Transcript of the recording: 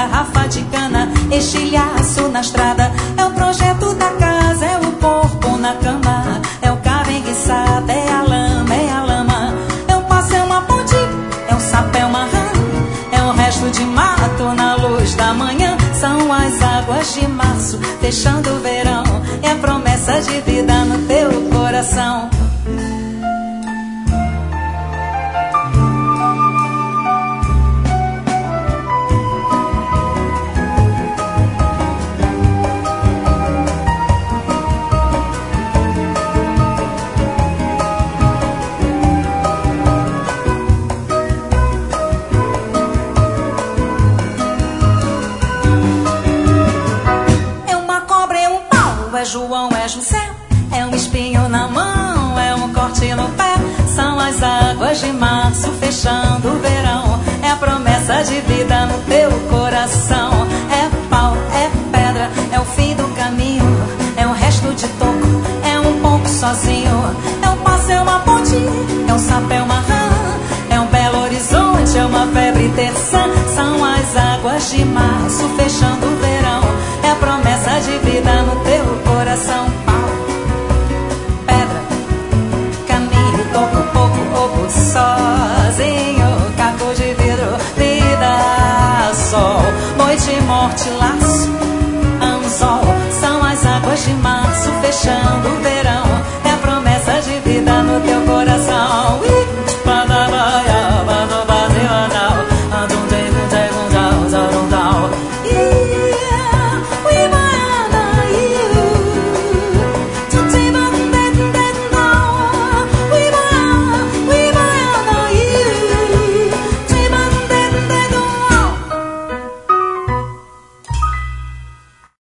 garrafa de cana, estilhaço na estrada. É o projeto da casa, é o corpo na cama, é o carro enguiçado, é a lama, é a lama. É o passo, é uma ponte, é um sapo, é uma rã, é o resto de mato na luz da manhã. São as águas de março, fechando o verão, é a promessa de vida no teu coração. É João, é José, é um espinho na mão, é um corte no pé. São as águas de março fechando o verão, é a promessa de vida no teu coração. É pau, é pedra, é o fim do caminho, é um resto de toco, é um pouco sozinho. É um passo, é uma ponte, é um sapo, é uma rã, é um belo horizonte, é uma febre terçã. São as águas de março fechando o verão, é a promessa de vida no teu coração. Pau, pedra, caminho, toco, pouco, ovo, sozinho, caco de vidro, vida, sol, noite, morte, lá